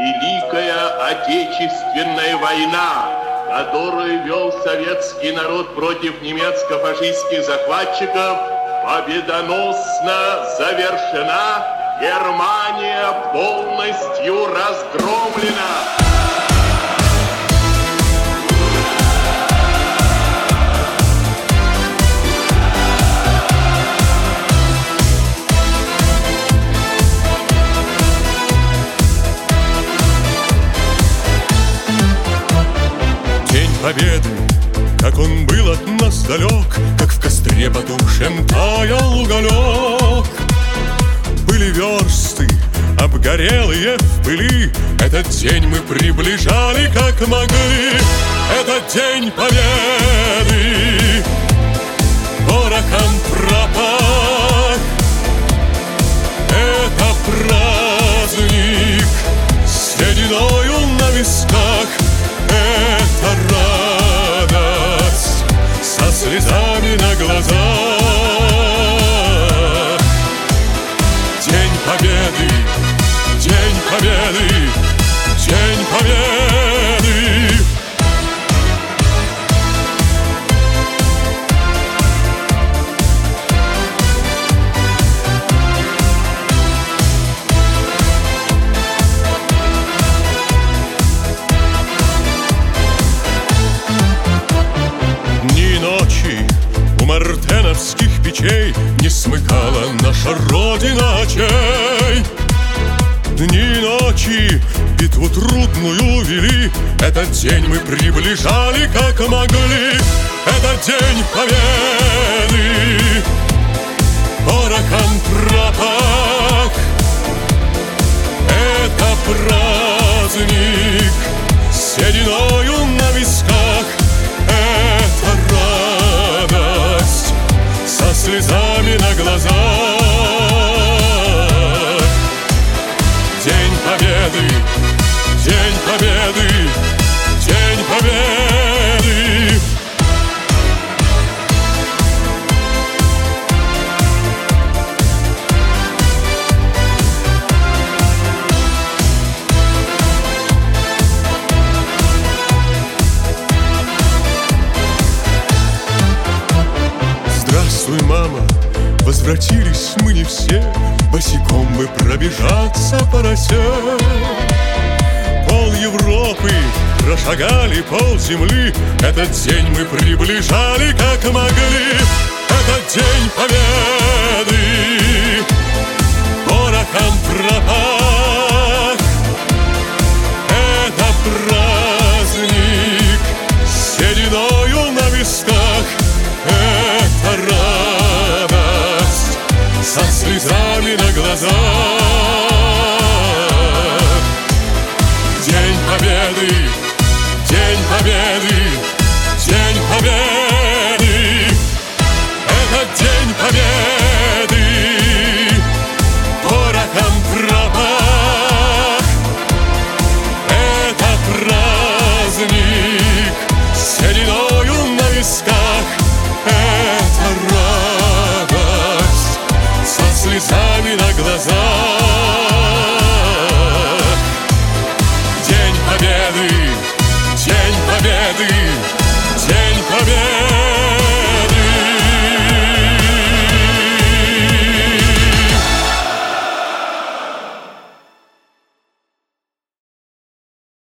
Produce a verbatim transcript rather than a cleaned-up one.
Великая Отечественная война, которую вел советский народ против немецко-фашистских захватчиков, победоносно завершена. Германия полностью разгромлена. Победы, как он был от нас далек, как в костре потухшем таял уголек. Были версты, обгорелые в пыли, этот день мы приближали как могли. Этот день победы порохом пропах. Это праздник с сединою на висках. Это радость со слезами на глазах. День победы, день победы, день победы. У мартеновских печей не смыкала наша Родина очей. Дни и ночи битву трудную вели, этот день мы приближали как могли. Этот день победы порохом пропах. Это праздник с сединою на висках. Это радость со слезами на глазах. День победы, день победы, день победы. Здравствуй, мама, возвратились мы не все, босиком мы пробежаться по росе. Пол Европы прошагали, пол земли, этот день мы приближали как могли. Этот день победы порохом пропах. Это праздник с сединою на висках. Это радость со слезами на глазах. День победы, день победы, день победы. Этот день победы порохом пропах. Это праздник с сединою на висках. Это радость со слезами на глазах.